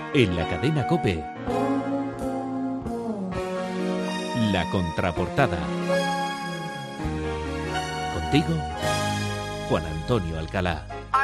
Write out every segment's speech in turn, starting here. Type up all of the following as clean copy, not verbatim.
En la cadena COPE, La Contraportada. Contigo, Juan Antonio Alcalá.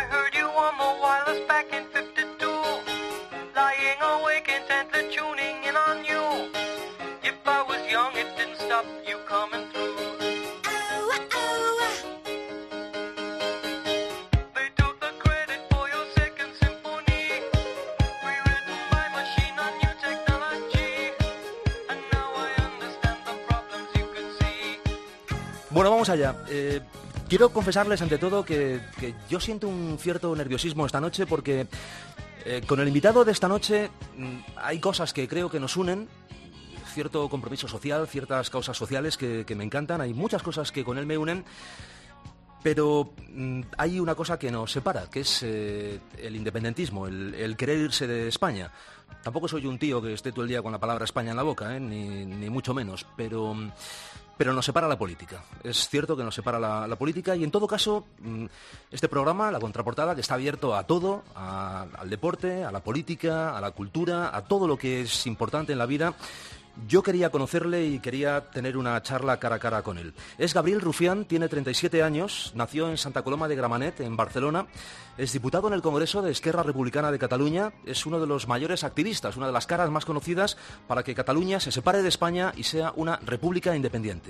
Bueno, vamos allá. Quiero confesarles ante todo que yo siento un cierto nerviosismo esta noche porque con el invitado de esta noche hay cosas que creo que nos unen, cierto compromiso social, ciertas causas sociales que me encantan, hay muchas cosas que con él me unen, pero hay una cosa que nos separa, que es el independentismo, el querer irse de España. Tampoco soy un tío que esté todo el día con la palabra España en la boca, ni mucho menos, pero nos separa la política. Es cierto que nos separa la política y en todo caso este programa, La Contraportada, que está abierto a todo, al deporte, a la política, a la cultura, a todo lo que es importante en la vida. Yo quería conocerle y quería tener una charla cara a cara con él. Es Gabriel Rufián, tiene 37 años, nació en Santa Coloma de Gramenet, en Barcelona, es diputado en el Congreso de Esquerra Republicana de Cataluña, es uno de los mayores activistas, una de las caras más conocidas para que Cataluña se separe de España y sea una república independiente.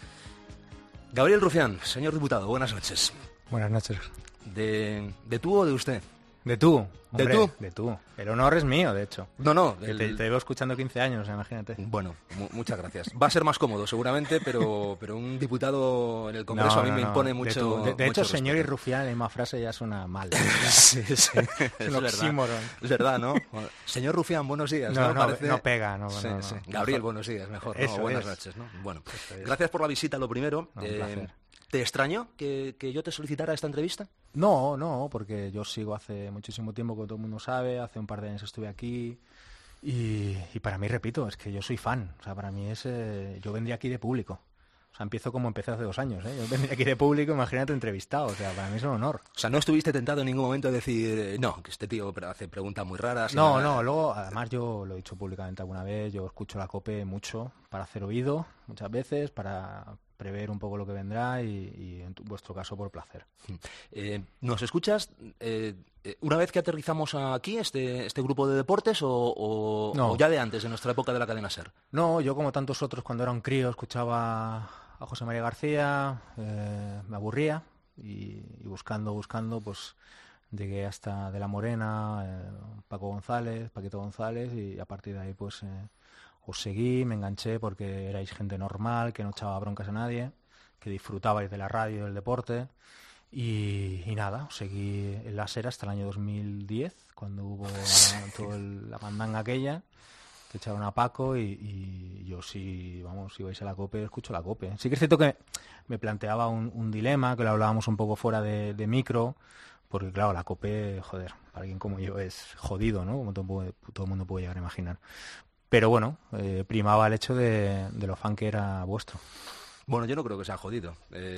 Gabriel Rufián, señor diputado, buenas noches. Buenas noches. ¿De tú o de usted? ¿De tú? Hombre, ¿De tú? De tú. El honor es mío, de hecho. No. Te llevo escuchando 15 años, imagínate. Bueno, muchas gracias. Va a ser más cómodo, seguramente, pero un diputado en el Congreso a mí me impone mucho. De hecho, mucho señor y respeto. Rufián, en la misma frase ya suena mal. Sí. Es un oxímoron. Es verdad, ¿no? Señor Rufián, buenos días. No Parece... pega. No. Gabriel, buenos días, mejor. Eso buenas es. noches, ¿no? Bueno, gracias por la visita, lo primero. Un placer. ¿Te extraño que yo te solicitara esta entrevista? No, porque yo sigo hace muchísimo tiempo, como todo el mundo sabe, hace un par de años estuve aquí y para mí, repito, es que yo soy fan, o sea, para mí es, yo vendría aquí de público, o sea, empiezo como empecé hace 2 años, yo vendría aquí de público, imagínate entrevistado, o sea, para mí es un honor. O sea, ¿no estuviste tentado en ningún momento de decir, no, que este tío hace preguntas muy raras? No, luego, además yo lo he dicho públicamente alguna vez, yo escucho la COPE mucho para hacer oído, muchas veces, para prever un poco lo que vendrá y en vuestro caso por placer. ¿Nos escuchas una vez que aterrizamos aquí, este grupo de deportes, No. o ya de antes, de nuestra época de la cadena SER? No, yo como tantos otros cuando era un crío escuchaba a José María García, me aburría y buscando, pues llegué hasta De la Morena, Paquito González y a partir de ahí pues os seguí, me enganché porque erais gente normal, que no echaba broncas a nadie, que disfrutabais de la radio y del deporte y nada, os seguí en la SER hasta el año 2010 cuando hubo la mandanga aquella que echaron a Paco y yo si vais a la COPE, escucho la COPE. Sí que es cierto que me planteaba un dilema, que lo hablábamos un poco fuera de micro, porque claro, la COPE, joder, para alguien como yo es jodido, ¿no? Como todo el mundo puede llegar a imaginar. Pero bueno, primaba el hecho de lo fan que era vuestro. Bueno, yo no creo que sea jodido.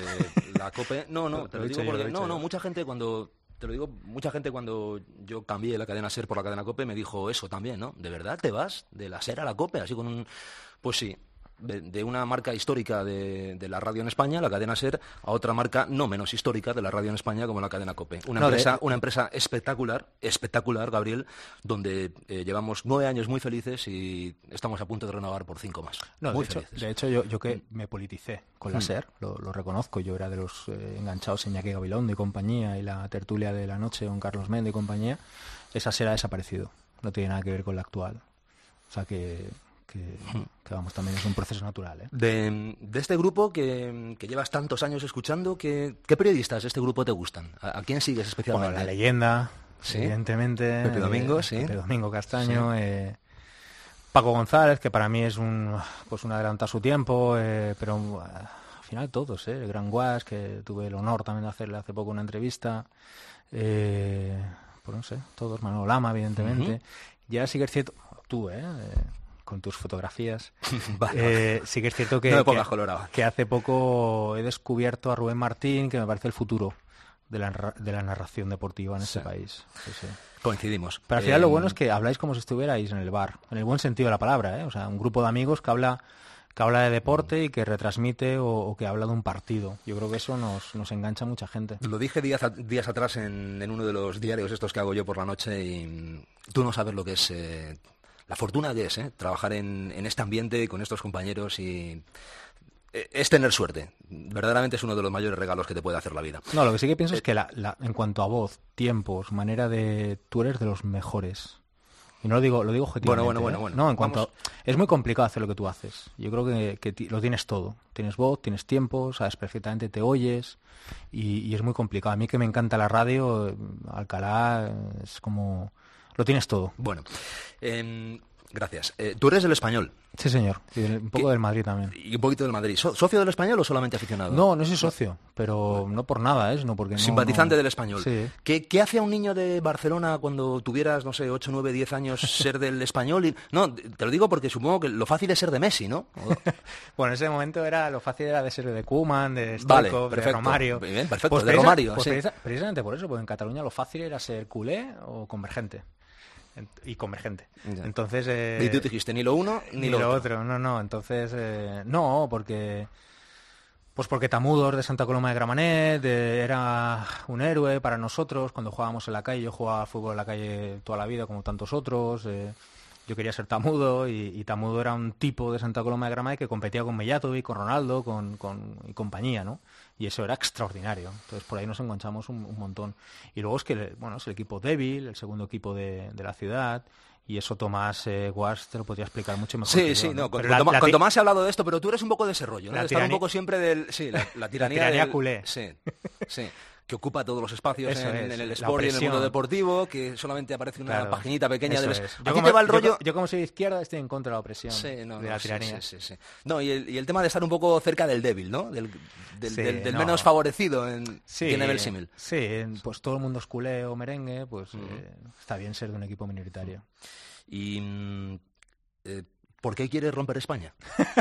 La COPE... No, te lo digo porque... mucha gente cuando... Te lo digo, mucha gente cuando yo cambié la cadena SER por la cadena COPE me dijo eso también, ¿no? ¿De verdad te vas de la SER a la COPE? Así con un... Pues sí, de una marca histórica de la radio en España, la cadena SER, a otra marca no menos histórica de la radio en España como la cadena COPE. Una empresa espectacular, Gabriel, donde llevamos 9 años muy felices y estamos a punto de renovar por 5 más. No, muy de hecho yo que me politicé con la SER, lo reconozco, yo era de los enganchados en Iñaki Gabilondo y compañía y la tertulia de la noche con Carlos Mende y compañía. Esa SER ha desaparecido, no tiene nada que ver con la actual. O sea que vamos, también es un proceso natural, ¿eh? De este grupo que llevas tantos años escuchando, ¿qué periodistas de este grupo te gustan? ¿A quién sigues especialmente? Bueno, la leyenda, ¿sí? Evidentemente. Pepe Domingo, sí. Pepe Domingo Castaño, sí. Paco González, que para mí es un adelantado a su tiempo, pero al final todos, el Gran Guas, que tuve el honor también de hacerle hace poco una entrevista, pues no sé, todos, Manolo Lama, evidentemente. Uh-huh. Y ahora sí que es cierto, tú, con tus fotografías. Vale. Sí que es cierto no me pongas colorado. Que hace poco he descubierto a Rubén Martín, que me parece el futuro de la narración deportiva en este país. Sí, sí. Coincidimos. Pero al final lo bueno es que habláis como si estuvierais en el bar, en el buen sentido de la palabra, ¿eh? O sea, un grupo de amigos que habla de deporte y que retransmite o que habla de un partido. Yo creo que eso nos engancha a mucha gente. Lo dije días atrás en uno de los diarios estos que hago yo por la noche y tú no sabes lo que es la fortuna que es trabajar en este ambiente con estos compañeros y es tener suerte. Verdaderamente es uno de los mayores regalos que te puede hacer la vida. No, lo que sí que pienso es que en cuanto a voz, tiempos, manera de... Tú eres de los mejores. Y no lo digo objetivamente. Bueno. No, en cuanto es muy complicado hacer lo que tú haces. Yo creo que lo tienes todo. Tienes voz, tienes tiempo, sabes perfectamente, te oyes y es muy complicado. A mí que me encanta la radio, Alcalá es como... Lo tienes todo. Bueno, gracias. Tú eres del Español. Sí, señor. Y un poco del Madrid también. Y un poquito del Madrid. ¿Socio del Español o solamente aficionado? No soy socio, pero no por nada, sino porque no... Simpatizante del Español. Sí. ¿Qué hace a un niño de Barcelona cuando tuvieras, no sé, 8, 9, 10 años ser del Español? No, te lo digo porque supongo que lo fácil es ser de Messi, ¿no? Bueno, en ese momento lo fácil era de ser de Koeman, de Stoichkov, de Romario. Bien, perfecto, pues de Romario. Pues sí. Precisamente por eso, porque en Cataluña lo fácil era ser culé o convergente. Y convergente. Ya. Entonces... y tú dijiste ni lo uno ni lo otro. No. Entonces, no, porque... Pues porque Tamudos de Santa Coloma de Gramenet era un héroe para nosotros cuando jugábamos en la calle. Yo jugaba al fútbol en la calle toda la vida como tantos otros. Yo quería ser Tamudo y Tamudo era un tipo de Santa Coloma de Gramenet que competía con Mellatovic, con Ronaldo y compañía, ¿no? Y eso era extraordinario. Entonces por ahí nos enganchamos un montón. Y luego es que, bueno, es el equipo débil, el segundo equipo de la ciudad. Y eso Tomás Guas te lo podría explicar mucho mejor. Sí, ¿no? Con Tomás he hablado de esto, pero tú eres un poco de ese rollo, ¿no? Estar un poco siempre del... Sí, la tiranía culé. Sí. Que ocupa todos los espacios en el sport y en el mundo deportivo, que solamente aparece una paginita pequeña del... Yo como soy de izquierda estoy en contra de la opresión, de la tiranía. Sí. No, y el tema de estar un poco cerca del débil, ¿no? Del menos favorecido, tiene el símil. Sí, pues todo el mundo es culé o merengue, pues está bien ser de un equipo minoritario. Y... ¿por qué quieres romper España?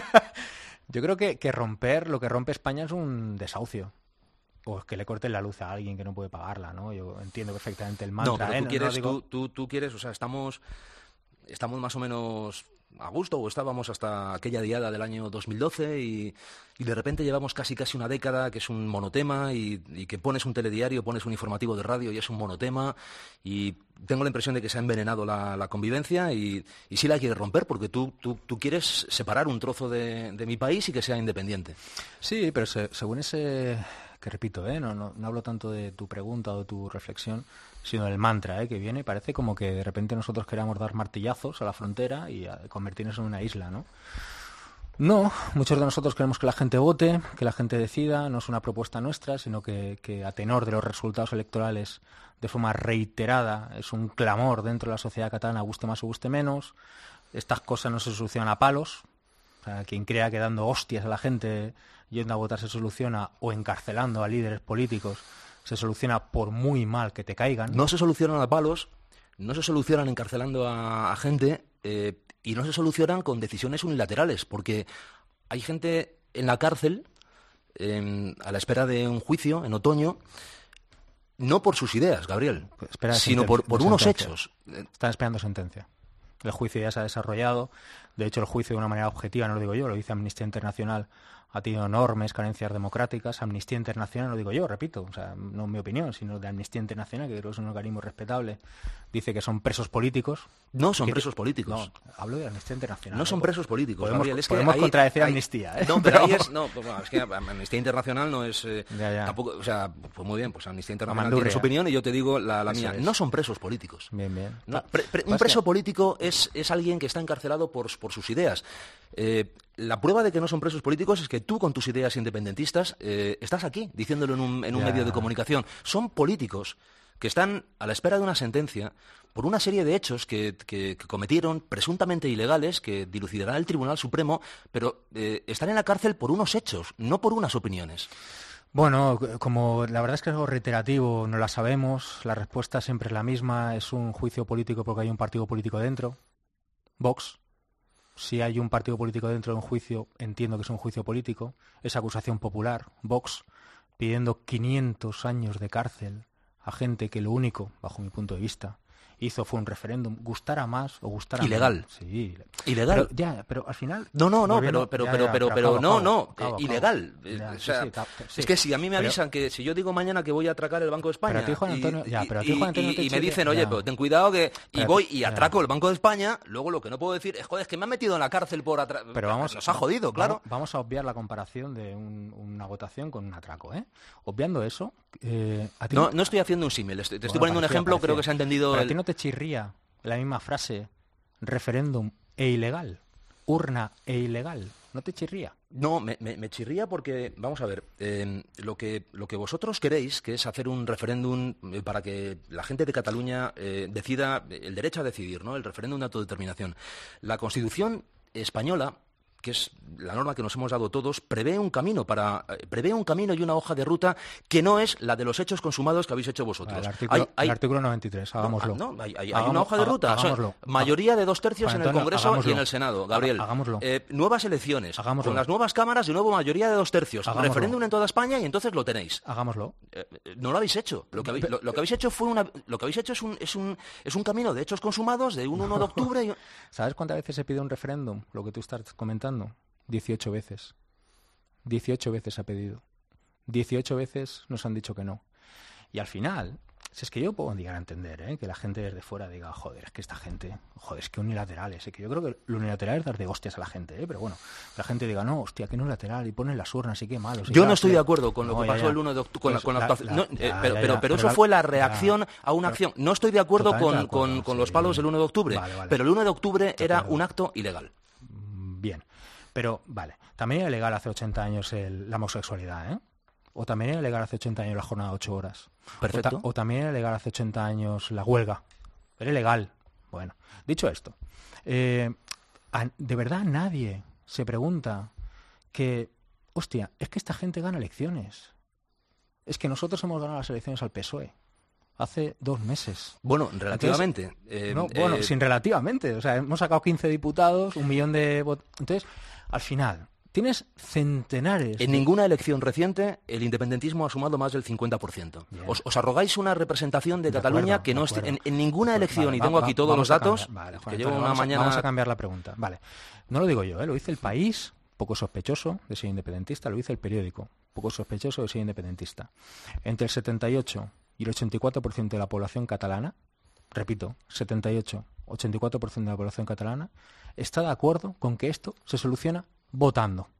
Yo creo que lo que rompe España es un desahucio. O que le corten la luz a alguien que no puede pagarla, ¿no? Yo entiendo perfectamente el mantra. No, pero tú quieres, o sea, estamos más o menos a gusto, o estábamos hasta aquella diada del año 2012 y de repente llevamos casi una década que es un monotema y que pones un telediario, pones un informativo de radio y es un monotema y tengo la impresión de que se ha envenenado la convivencia y sí la quieres romper porque tú quieres separar un trozo de mi país y que sea independiente. Sí, pero según ese... que repito, no hablo tanto de tu pregunta o de tu reflexión, sino del mantra que viene. Parece como que de repente nosotros queramos dar martillazos a la frontera y convertirnos en una isla, ¿no? No, muchos de nosotros queremos que la gente vote, que la gente decida, no es una propuesta nuestra, sino que a tenor de los resultados electorales de forma reiterada es un clamor dentro de la sociedad catalana, guste más o guste menos. Estas cosas no se solucionan a palos. O sea, quien crea que dando hostias a la gente yendo a votar se soluciona o encarcelando a líderes políticos se soluciona por muy mal que te caigan. No se solucionan a palos, no se solucionan encarcelando a gente y no se solucionan con decisiones unilaterales, porque hay gente en la cárcel a la espera de un juicio en otoño, no por sus ideas, Gabriel, sino por unos hechos. Están esperando sentencia. El juicio ya se ha desarrollado. De hecho, el juicio de una manera objetiva, no lo digo yo, lo dice Amnistía Internacional, ha tenido enormes carencias democráticas. Amnistía Internacional, lo digo yo, repito, o sea, no es mi opinión, sino de Amnistía Internacional, que creo que es un organismo respetable, dice que son presos políticos. No son presos políticos. No, hablo de Amnistía Internacional. No son presos políticos, podemos, Gabriel. podemos contradecir Amnistía. No, pero ahí es... No, bueno, es que Amnistía Internacional no es... Ya. Tampoco, o sea, pues muy bien, pues Amnistía Internacional tiene su opinión y yo te digo la mía. No son presos políticos. Bien. No, un preso político es alguien que está encarcelado por sus ideas. La prueba de que no son presos políticos es que tú con tus ideas independentistas estás aquí diciéndolo en un medio de comunicación. Son políticos que están a la espera de una sentencia por una serie de hechos que cometieron presuntamente ilegales, que dilucidará el Tribunal Supremo, pero están en la cárcel por unos hechos, no por unas opiniones. Bueno, como la verdad es que es algo reiterativo, no la sabemos, la respuesta siempre es la misma, es un juicio político porque hay un partido político dentro, Vox. Si hay un partido político dentro de un juicio, entiendo que es un juicio político, es acusación popular, Vox. pidiendo 500 años de cárcel a gente que lo único, bajo mi punto de vista, hizo fue un referéndum, gustara más o gustara ilegal. menos. Sí. Ilegal. Pero al final... No, Acabo. ilegal. Ya, O sea, sí. es que si a mí me avisan que si yo digo mañana que voy a atracar el Banco de España Pero a ti, Juan Antonio, y me dicen, oye, pero ten cuidado que... Y voy y atraco el Banco de España, luego lo que no puedo decir es, joder, es que me han metido en la cárcel por atracar... Pero nos ha jodido, claro. Vamos a obviar la comparación de una votación con un atraco, ¿eh? Obviando eso... ¿a ti no estoy haciendo un símil, te estoy poniendo un ejemplo, creo que se ha entendido... Pero a ti no te chirría la misma frase, referéndum e ilegal, urna e ilegal, ¿no te chirría? No, me chirría porque, vamos a ver, lo que vosotros queréis, que es hacer un referéndum para que la gente de Cataluña decida, el derecho a decidir, ¿no? El referéndum de autodeterminación. La Constitución española, que es la norma que nos hemos dado todos, prevé un camino y una hoja de ruta que no es la de los hechos consumados que habéis hecho vosotros. El artículo 93, hagámoslo. Hay una hoja de ruta. Mayoría de 2/3 en el Congreso y en el Senado, Gabriel. Hagámoslo. Nuevas elecciones, con las nuevas cámaras, de nuevo mayoría de 2/3. Referéndum en toda España y entonces lo tenéis. Hagámoslo. No lo habéis hecho. Lo que habéis hecho es un camino de hechos consumados de un 1 de octubre. ¿Sabes cuántas veces se pide un referéndum? Lo que tú estás comentando. 18 veces. 18 veces se ha pedido. 18 veces nos han dicho que no. Y al final, si es que yo puedo llegar a entender, que la gente desde fuera diga, joder, es que esta gente, joder, es que unilaterales, que yo creo que lo unilateral es dar de hostias a la gente, pero bueno, la gente diga, no, hostia, que unilateral, y ponen las urnas, y qué malo. Yo no estoy de acuerdo con lo que pasó el 1 de octubre, con la actuación. Pero eso fue la reacción a una acción. No estoy de acuerdo con los palos del 1 de octubre, vale. Pero el 1 de octubre era un acto ilegal. Bien. Pero, vale, también era legal hace 80 años la homosexualidad, ¿eh? O también era legal hace 80 años la jornada de 8 horas. Perfecto. O también era legal hace 80 años la huelga. Era legal. Bueno, dicho esto, de verdad nadie se pregunta que, hostia, es que esta gente gana elecciones. Es que nosotros hemos ganado las elecciones al PSOE. Hace 2 meses. Bueno, relativamente. Entonces, sin relativamente. O sea, hemos sacado 15 diputados, 1 millón de votos. Entonces, al final, tienes centenares... En ninguna elección reciente el independentismo ha sumado más del 50%. Os arrogáis una representación de Cataluña que no esté en ninguna elección, y tengo aquí todos los datos, que llevo una mañana... Vamos a cambiar la pregunta. Vale. No lo digo yo, lo dice El País, poco sospechoso de ser independentista, lo dice El Periódico, poco sospechoso de ser independentista. Entre el 78... y el 84% de la población catalana, repito, 78, 84% de la población catalana, está de acuerdo con que esto se soluciona votando.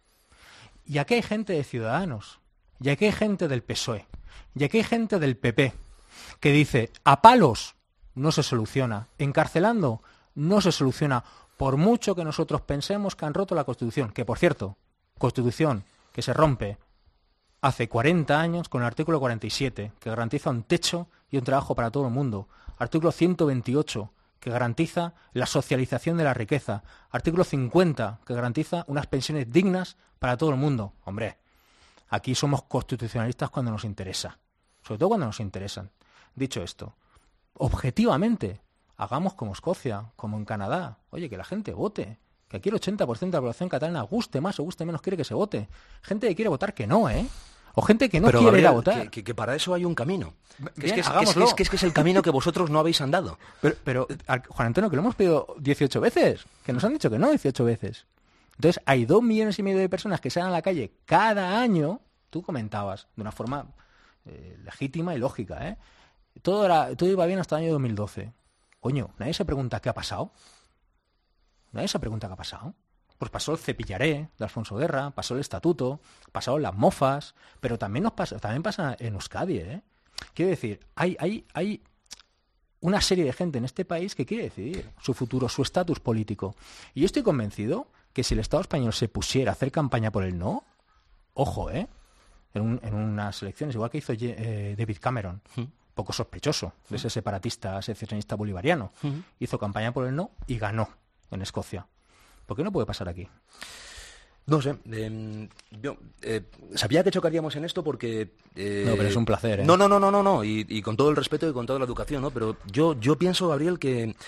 Y aquí hay gente de Ciudadanos, y aquí hay gente del PSOE, y aquí hay gente del PP, que dice, a palos no se soluciona, encarcelando no se soluciona, por mucho que nosotros pensemos que han roto la Constitución, que por cierto, Constitución que se rompe hace 40 años con el artículo 47, que garantiza un techo y un trabajo para todo el mundo. Artículo 128, que garantiza la socialización de la riqueza. Artículo 50, que garantiza unas pensiones dignas para todo el mundo. Hombre, aquí somos constitucionalistas cuando nos interesa. Sobre todo cuando nos interesan. Dicho esto, objetivamente, hagamos como Escocia, como en Canadá. Oye, que la gente vote. Que aquí el 80% de la población catalana, guste más o guste menos, quiere que se vote. Gente que quiere votar que no, ¿eh? O gente que no quiere Gabriel, ir a votar. Que para eso hay un camino. Bien, es que es el camino que vosotros no habéis andado. Pero Juan Antonio, que lo hemos pedido 18 veces. Que nos han dicho que no 18 veces. Entonces, hay 2,5 millones de personas que salen a la calle cada año. Tú comentabas, de una forma legítima y lógica, ¿eh? Todo iba bien hasta el año 2012. Coño, nadie se pregunta qué ha pasado. Nadie se pregunta qué ha pasado. Pues pasó el cepillaré de Alfonso Guerra, pasó el estatuto, pasaron las mofas, pero también pasa en Euskadi, ¿eh? Quiero decir, hay una serie de gente en este país que quiere decidir su futuro, su estatus político. Y yo estoy convencido que si el Estado español se pusiera a hacer campaña por el no, ojo, en unas elecciones, igual que hizo David Cameron, poco sospechoso de ese separatista, secesionista bolivariano, hizo campaña por el no y ganó en Escocia. ¿Por qué no puede pasar aquí? No sé. Yo sabía que chocaríamos en esto porque... no, pero es un placer, ¿eh? No. Y con todo el respeto y con toda la educación, ¿no? Pero yo pienso, Gabriel, que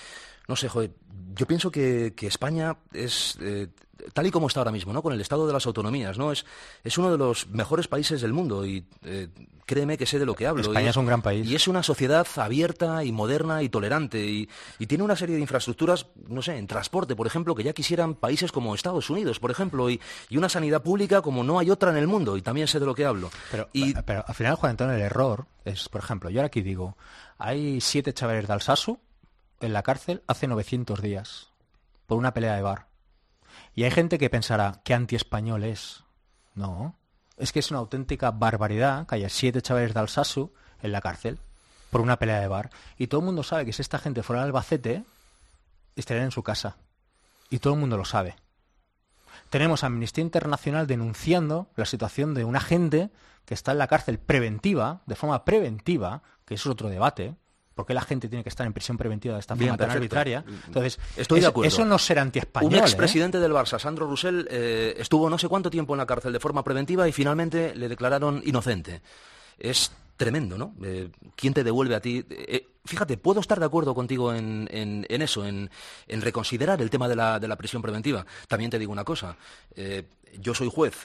No sé, joder, yo pienso que España es, tal y como está ahora mismo, ¿no? Con el estado de las autonomías, ¿no? Es uno de los mejores países del mundo y créeme que sé de lo que hablo. España es un gran país. Y es una sociedad abierta y moderna y tolerante y tiene una serie de infraestructuras, no sé, en transporte, por ejemplo, que ya quisieran países como Estados Unidos, por ejemplo, y una sanidad pública como no hay otra en el mundo, y también sé de lo que hablo. Pero al final, Juan Antonio, el error es, por ejemplo, yo ahora aquí digo, hay 7 chavales de Alsasu en la cárcel hace 900 días por una pelea de bar. Y hay gente que pensará, ¿qué anti-español es? No, es que es una auténtica barbaridad que haya 7 chavales de Alsasu en la cárcel por una pelea de bar. Y todo el mundo sabe que si esta gente fuera de Albacete, estarían en su casa. Y todo el mundo lo sabe. Tenemos a Amnistía Internacional denunciando la situación de una gente que está en la cárcel preventiva, de forma preventiva, que eso es otro debate. ¿Por qué la gente tiene que estar en prisión preventiva de esta forma tan arbitraria? Entonces, estoy de acuerdo. Eso no es ser antiespañol. Un expresidente del Barça, Sandro Roussel, estuvo no sé cuánto tiempo en la cárcel de forma preventiva y finalmente le declararon inocente. Es tremendo, ¿no? ¿Quién te devuelve a ti? Fíjate, puedo estar de acuerdo contigo en eso, en reconsiderar el tema de la prisión preventiva. También te digo una cosa. Yo soy juez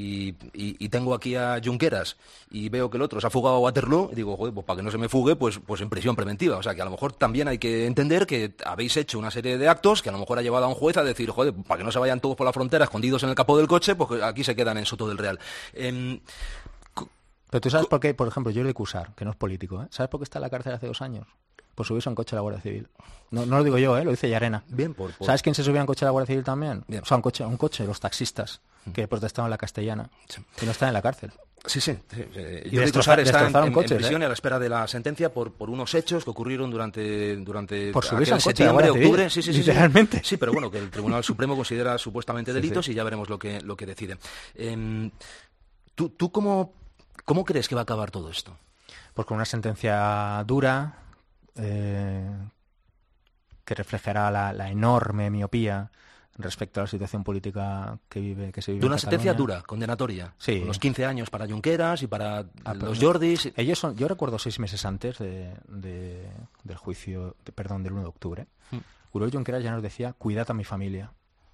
y tengo aquí a Junqueras y veo que el otro se ha fugado a Waterloo y digo, joder, pues para que no se me fugue, pues en prisión preventiva. O sea, que a lo mejor también hay que entender que habéis hecho una serie de actos que a lo mejor ha llevado a un juez a decir, joder, para que no se vayan todos por la frontera escondidos en el capó del coche, pues aquí se quedan en Soto del Real. Pero tú sabes por qué, por ejemplo, Jordi Cuixart, que no es político, ¿eh? ¿Sabes por qué está en la cárcel hace 2 años? Por subirse a un coche de la Guardia Civil. No lo digo yo, lo dice Llarena. Bien, ¿Sabes quién se subía a un coche de la Guardia Civil también? Bien. O sea, un coche, los taxistas, que protestaban en la Castellana, que no están en la cárcel. Sí. Y destrozaron coches, en prisión y a la espera de la sentencia por unos hechos que ocurrieron durante por subirse a un coche, septiembre, octubre. Sí, literalmente. Sí, pero bueno, que el Tribunal Supremo considera supuestamente delitos y ya veremos lo que decide. ¿Tú cómo crees que va a acabar todo esto? Pues con una sentencia dura, que reflejará la enorme miopía respecto a la situación política que se vive en Cataluña. De una sentencia dura, condenatoria. Sí. Con los 15 años para Junqueras y para los Jordis. Yo recuerdo 6 meses antes del juicio, del 1 de octubre, Oriol Junqueras ya nos decía, cuidad a mi familia.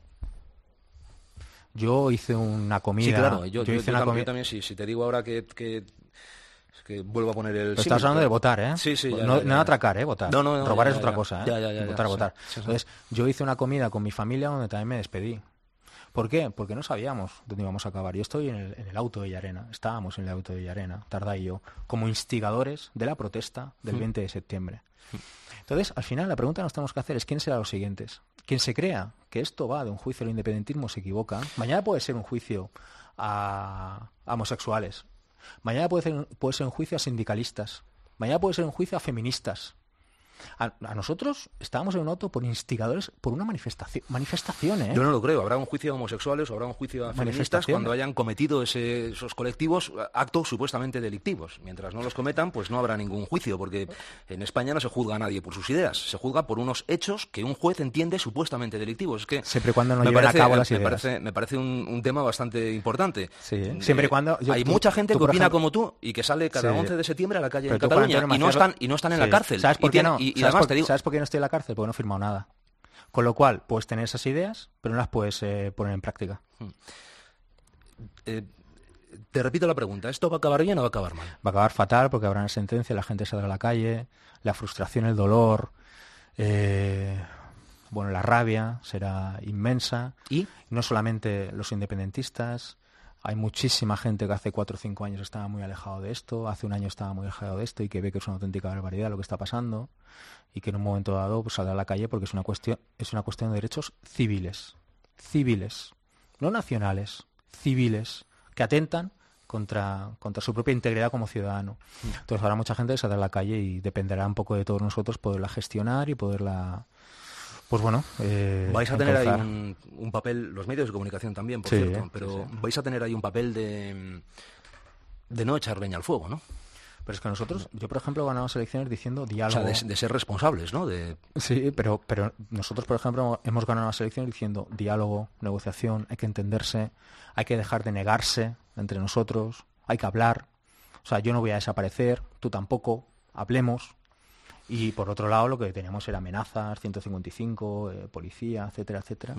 Yo hice una comida... Sí, claro, yo también, si te digo ahora que vuelvo a poner el... Pero estás hablando de votar, ¿eh? Sí. No atracar, votar. No, robar es otra cosa, ¿eh? Votar. Sí. Entonces, yo hice una comida con mi familia donde también me despedí. ¿Por qué? Porque no sabíamos dónde íbamos a acabar. Yo estoy en el auto de Llarena. Estábamos en el auto de Llarena, Tardá y yo, como instigadores de la protesta del 20 de septiembre. Entonces, al final, la pregunta que nos tenemos que hacer es quién serán los siguientes. Quien se crea que esto va de un juicio al independentismo se equivoca. Mañana puede ser un juicio a homosexuales. Mañana puede ser un juicio a sindicalistas. Mañana puede ser un juicio a feministas. A nosotros estábamos en un auto por instigadores por una manifestación, ¿eh? Yo no lo creo. Habrá un juicio a homosexuales o habrá un juicio a feministas cuando hayan cometido esos colectivos actos supuestamente delictivos. Mientras no los cometan, pues no habrá ningún juicio, porque en España no se juzga a nadie por sus ideas. Se juzga por unos hechos que un juez entiende supuestamente delictivos. Es que siempre y cuando no lleven a cabo las ideas. Me parece un tema bastante importante. Sí, siempre y cuando... Hay mucha gente que opina como tú y que sale cada 11 de septiembre a la calle en Cataluña y no están en la cárcel. ¿Sabes por qué no? Y además te digo... ¿Sabes por qué no estoy en la cárcel? Porque no he firmado nada. Con lo cual, puedes tener esas ideas, pero no las puedes poner en práctica. Te repito la pregunta. ¿Esto va a acabar bien o va a acabar mal? Va a acabar fatal porque habrá una sentencia, la gente saldrá a la calle, la frustración, el dolor, la rabia será inmensa. ¿Y? No solamente los independentistas... Hay muchísima gente que hace 4 o 5 años estaba muy alejado de esto, hace un año estaba muy alejado de esto y que ve que es una auténtica barbaridad lo que está pasando y que en un momento dado pues, saldrá a la calle porque es una cuestión de derechos civiles, no nacionales, civiles, que atentan contra su propia integridad como ciudadano. Entonces habrá mucha gente que saldrá a la calle y dependerá un poco de todos nosotros poderla gestionar y poderla... Pues bueno, vais a tener ahí un papel, los medios de comunicación también, por cierto, pero vais a tener ahí un papel de no echar leña al fuego, ¿no? Pero es que yo por ejemplo ganamos elecciones diciendo diálogo. O sea, de ser responsables, ¿no? Sí, pero nosotros por ejemplo hemos ganado las elecciones diciendo diálogo, negociación, hay que entenderse, hay que dejar de negarse entre nosotros, hay que hablar. O sea, yo no voy a desaparecer, tú tampoco, hablemos. Y por otro lado lo que teníamos era amenazas, 155, policía, etcétera, etcétera.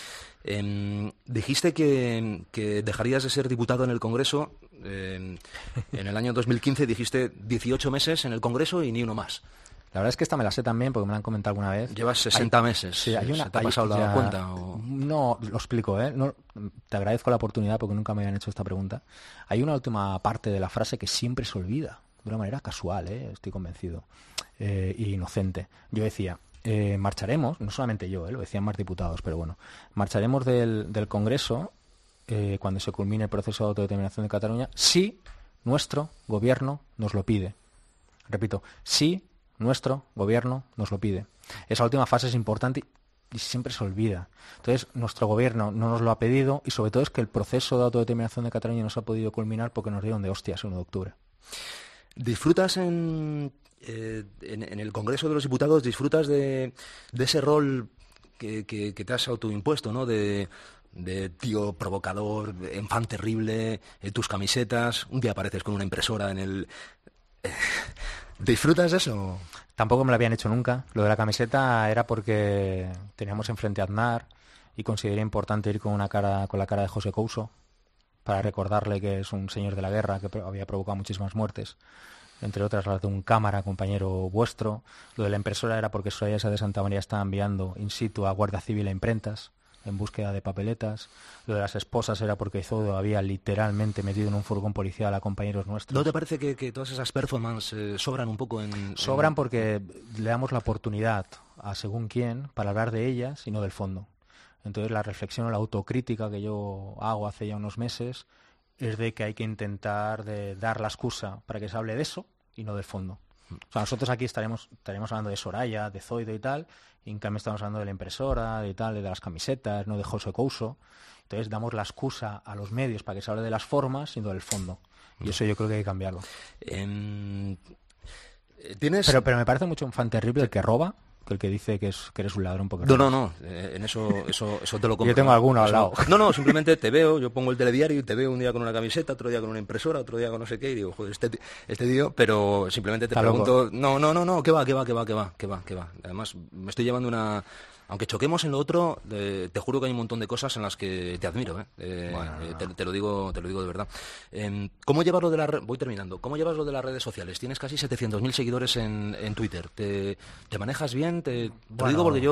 Dijiste que dejarías de ser diputado en el Congreso. En el año 2015 dijiste 18 meses en el Congreso y ni uno más. La verdad es que esta me la sé también porque me la han comentado alguna vez. Llevas 60 meses. Sí, ¿Se te ha pasado la cuenta? ¿O? No, lo explico, ¿eh? No, te agradezco la oportunidad porque nunca me habían hecho esta pregunta. Hay una última parte de la frase que siempre se olvida, de una manera casual, estoy convencido, y inocente. Yo decía, marcharemos, no solamente yo, lo decían más diputados, pero bueno, marcharemos del Congreso cuando se culmine el proceso de autodeterminación de Cataluña si nuestro gobierno nos lo pide. Repito, si nuestro gobierno nos lo pide. Esa última fase es importante y siempre se olvida. Entonces, nuestro gobierno no nos lo ha pedido y sobre todo es que el proceso de autodeterminación de Cataluña no se ha podido culminar porque nos dieron de hostias el 1 de octubre. ¿Disfrutas en el Congreso de los Diputados, disfrutas de ese rol que te has autoimpuesto, ¿no? De tío provocador, enfant terrible, tus camisetas, un día apareces con una impresora en el... ¿Disfrutas de eso? Tampoco me lo habían hecho nunca. Lo de la camiseta era porque teníamos enfrente a Aznar y consideré importante ir con la cara de José Couso para recordarle que es un señor de la guerra que había provocado muchísimas muertes, entre otras las de un cámara, compañero vuestro. Lo de la impresora era porque Soraya de Santa María estaba enviando in situ a Guardia Civil a imprentas en búsqueda de papeletas. Lo de las esposas era porque Izodo había literalmente metido en un furgón policial a compañeros nuestros. ¿No te parece que todas esas performances sobran un poco Sobran porque le damos la oportunidad a según quién para hablar de ellas y no del fondo. Entonces la reflexión o la autocrítica que yo hago hace ya unos meses es de que hay que intentar de dar la excusa para que se hable de eso y no del fondo. O sea, nosotros aquí estaremos hablando de Soraya, de Zoido y tal, y en cambio estamos hablando de la impresora, de tal, de las camisetas, no de José Couso. Entonces damos la excusa a los medios para que se hable de las formas y no del fondo. Y eso yo creo que hay que cambiarlo. ¿Tienes? Pero me parece mucho un fan terrible el que roba que el que dice que eres un ladrón porque No, en eso te lo compro. Yo tengo alguno al lado. No, simplemente te veo, yo pongo el telediario y te veo un día con una camiseta, otro día con una impresora, otro día con no sé qué, y digo, joder, este tío, pero simplemente te pregunto, no, ¿qué va? Además, me estoy llevando una... Aunque choquemos en lo otro, te juro que hay un montón de cosas en las que te admiro, te lo digo de verdad. ¿Cómo llevas lo de voy terminando. ¿Cómo llevas lo de las redes sociales? Tienes casi 700.000 seguidores en Twitter. ¿Te manejas bien? Te lo digo porque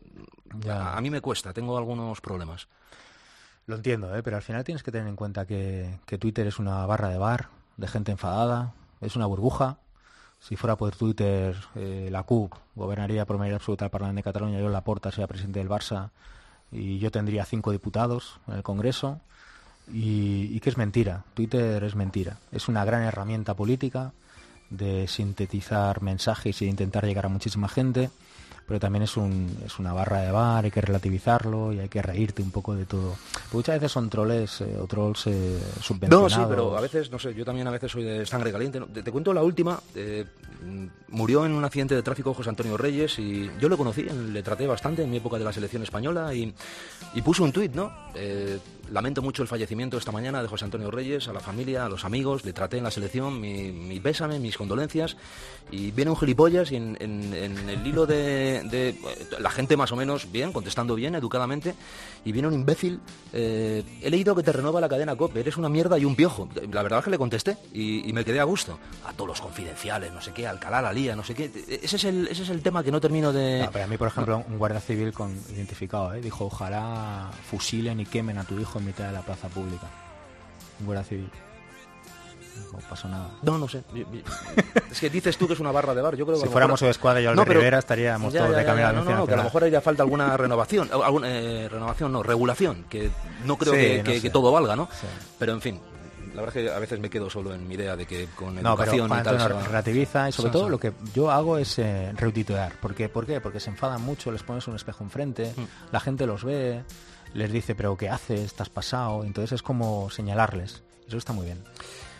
a mí me cuesta, tengo algunos problemas. Lo entiendo, pero al final tienes que tener en cuenta que Twitter es una barra de bar, de gente enfadada, es una burbuja. Si fuera por Twitter, la CUP gobernaría por mayoría absoluta el Parlamento de Cataluña, yo Laporta sería presidente del Barça y yo tendría 5 diputados en el Congreso. Y que es mentira, Twitter es mentira. Es una gran herramienta política de sintetizar mensajes y de intentar llegar a muchísima gente, pero también es una barra de bar, hay que relativizarlo y hay que reírte un poco de todo. Porque muchas veces son troles o trolls subvencionados. No, sí, pero a veces, no sé, yo también a veces soy de sangre caliente. ¿No? Te cuento la última. Murió en un accidente de tráfico José Antonio Reyes y yo lo conocí, le traté bastante en mi época de la selección española y puso un tuit, ¿no? Lamento mucho el fallecimiento esta mañana de José Antonio Reyes, a la familia, a los amigos, le traté en la selección, mi pésame, mis condolencias, y viene un gilipollas y en el hilo de la gente más o menos bien, contestando bien, educadamente, y viene un imbécil, he leído que te renueva la cadena COPE, eres una mierda y un piojo. La verdad es que le contesté y me quedé a gusto. A todos los confidenciales, no sé qué, Alcalá, la Lía, no sé qué. Ese es el tema que no termino de... No, pero a mí, por ejemplo, un guardia civil identificado, dijo, ojalá fusilen y quemen a tu hijo en mitad de la plaza pública. Un guardia civil. No pasó nada. No sé. Es que dices tú que es una barra de bar. Yo creo que si fuéramos de Escuadra y Albert Rivera estaríamos todos de camino a la que a lo mejor haría falta alguna renovación. Regulación. Que no creo que todo valga, ¿no? Sí. Pero en fin. La verdad es que a veces me quedo solo en mi idea de que con educación pero y tal... relativiza y sobre todo lo que yo hago es retuitear. ¿Por qué? Porque se enfadan mucho, les pones un espejo enfrente, la gente los ve, les dice, pero ¿qué haces? ¿Estás pasado? Entonces es como señalarles. Eso está muy bien.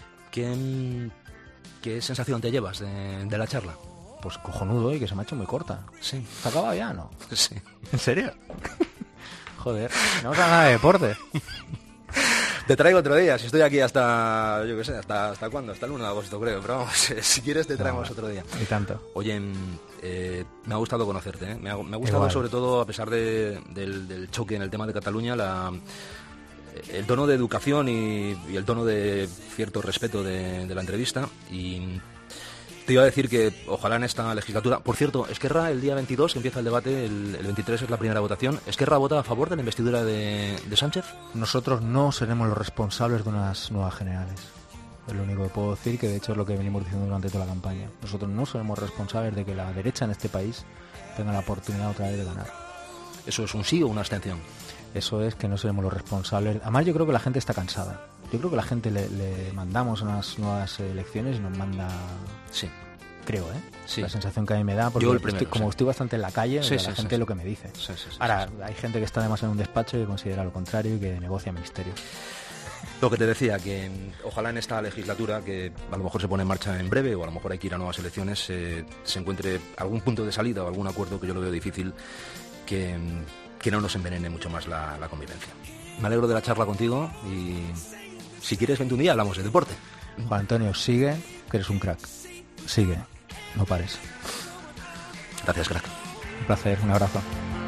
¿Qué sensación te llevas de la charla? Pues cojonudo y que se me ha hecho muy corta. Sí. ¿Se acaba ya, no? Sí. ¿En serio? Joder, no vamos a nada de deporte. Te traigo otro día, si estoy aquí hasta, yo qué sé, ¿hasta cuándo? Hasta el 1 de agosto creo, pero vamos, si quieres te traemos otro día. Y tanto. Oye, me ha gustado conocerte, ¿eh? Me ha gustado Igual. sobre todo, a pesar del choque en el tema de Cataluña, el tono de educación y el tono de cierto respeto de la entrevista. Y te iba a decir que ojalá en esta legislatura... Por cierto, Esquerra el día 22 que empieza el debate, el 23 es la primera votación. ¿Esquerra vota a favor de la investidura de Sánchez? Nosotros no seremos los responsables de unas nuevas generales. Es lo único que puedo decir, que de hecho es lo que venimos diciendo durante toda la campaña. Nosotros no seremos responsables de que la derecha en este país tenga la oportunidad otra vez de ganar. ¿Eso es un sí o una abstención? Eso es que no seremos los responsables. Además, yo creo que la gente está cansada. Yo creo que la gente le mandamos unas nuevas elecciones y nos manda... Sí. Creo, ¿eh? Sí. La sensación que a mí me da, porque Yo el primero, como estoy bastante en la calle, Sí, la sí, gente sí, lo que me dice. Sí. Ahora, hay gente que está además en un despacho y que considera lo contrario y que negocia ministerios. Lo que te decía, que ojalá en esta legislatura, que a lo mejor se pone en marcha en breve o a lo mejor hay que ir a nuevas elecciones, se encuentre algún punto de salida o algún acuerdo, que yo lo veo difícil, que no nos envenene mucho más la convivencia. Me alegro de la charla contigo y si quieres vente un día, hablamos de deporte. Juan Antonio, sigue, que eres un crack. Sigue, no pares. Gracias, crack. Un placer, un abrazo.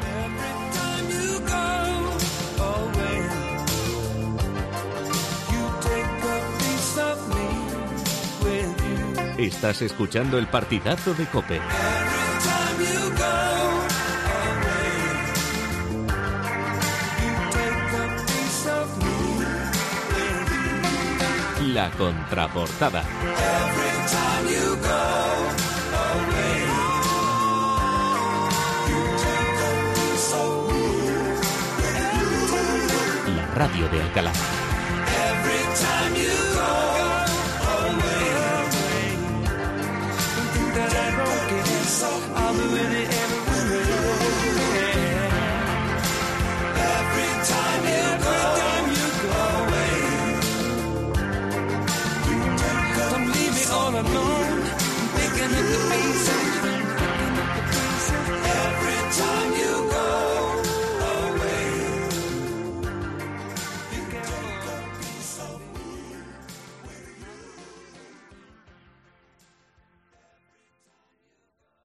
Estás escuchando el partidazo de COPE. La contraportada. La radio de Alcalá. I'll do anything